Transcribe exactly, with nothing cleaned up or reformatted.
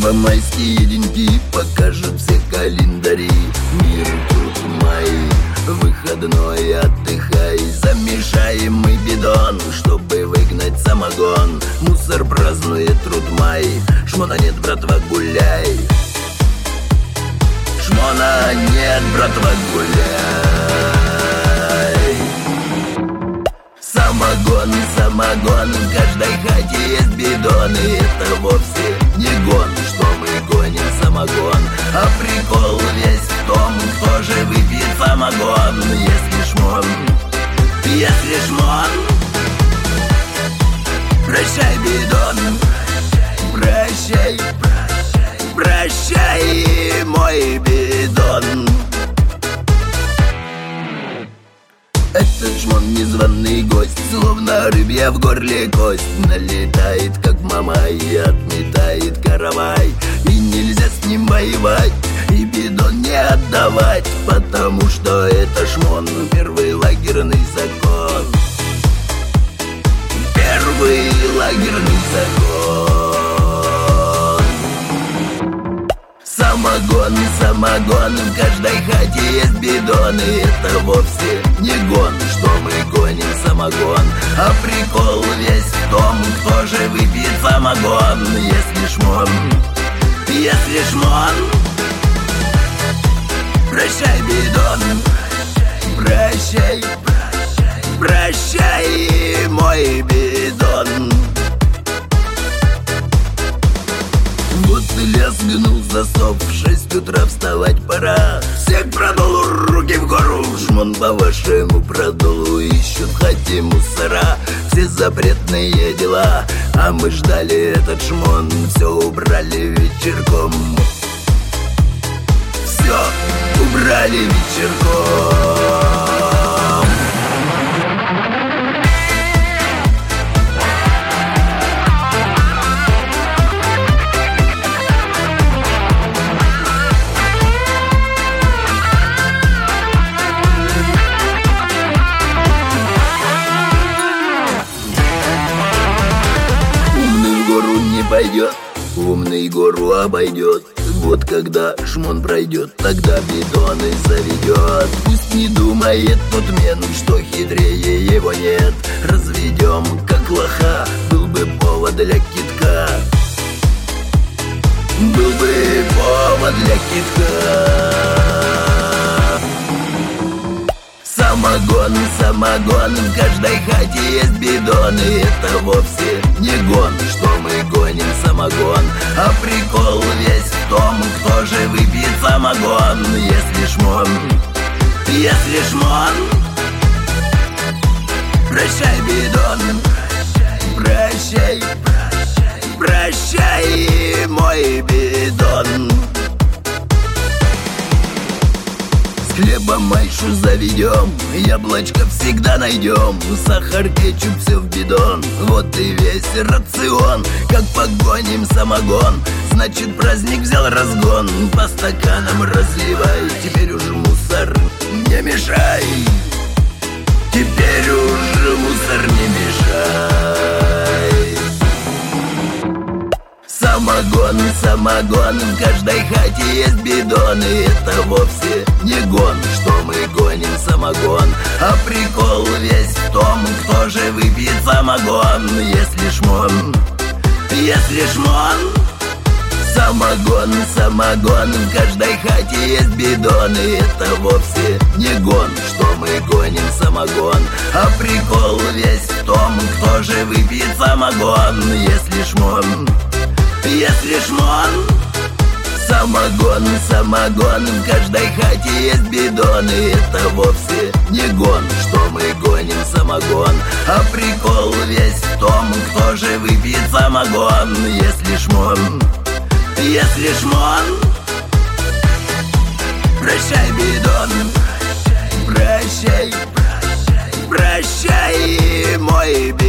небо майские деньги покажут все календари. Мир тут май, выходной, отдыхай. Замешаем мы бидон, чтобы выгнать самогон. Мусор празднует труд май, шмона нет, братва, гуляй. Шмона нет, братва, гуляй. Самогон, самогон, в каждой хате есть бидон. И это вовсе не гон, что мы гоним самогон. А прикол весь в том, кто же выпьет самогон. Если шмон, если шмон, прощай, бидон, прощай, прощай, мой бидон. Этот шмон незваный гость, словно рыбья в горле кость. Налетает, как мама, и отметает каравай. И нельзя с ним воевать, и бидон не отдавать, потому что это шмон, первый лагерный закон. Первый лагерный закон. Самогон, самогон, в каждой хате есть бидон. И это вовсе не гон, что мы гоним самогон. А прикол весь в том, кто же выпьет самогон. Если шмон, если шмон, прощай, бидон, прощай, прощай, мой бидон. Вот и лязгнул засов, в шесть утра вставать пора. Всех продул, руки в гору, шмон по-вашему продул. Ищут в хате мусора, все запретные дела. А мы ждали этот шмон, все убрали вечерком. Все убрали вечерком. Пойдет, умный гору обойдет. Вот когда шмон пройдет, тогда бидон и заведет. Пусть не думает тот мент, что хитрее его нет. Разведем, как лоха, был бы повод для китка. Был бы повод для китка. Самогон, самогон, в каждой хате есть бидон. И это вовсе не гон, что мы гоним самогон. А прикол весь в том, кто же выпьет самогон. Если шмон, если шмон, прощай, бидон, прощай, прощай, мой бидон. С хлебом майшу заведем, яблочко всегда найдем. Сахар, кетчуп, все в бидон, вот и весь рацион. Как погоним самогон, значит праздник взял разгон. По стаканам разливай, теперь уже мусор не мешай. Теперь уже мусор не мешай. Самогон, самогон, в каждой хате есть бидон. И это вовсе не гон, что мы гоним самогон. А прикол весь в том, кто же выпьет самогон. Если шмон, если шмон, самогон, самогон, в каждой хате есть бидон. И это вовсе не гон, что мы гоним самогон. А прикол весь в том, кто же выпьет самогон. Если шмон, если шмон, самогон, самогон, в каждой хате есть бидон. И это вовсе не гон, что мы гоним самогон. А прикол весь в том, кто же выпьет самогон. Если шмон, если шмон, прощай, бидон, прощай, прощай, мой бидон.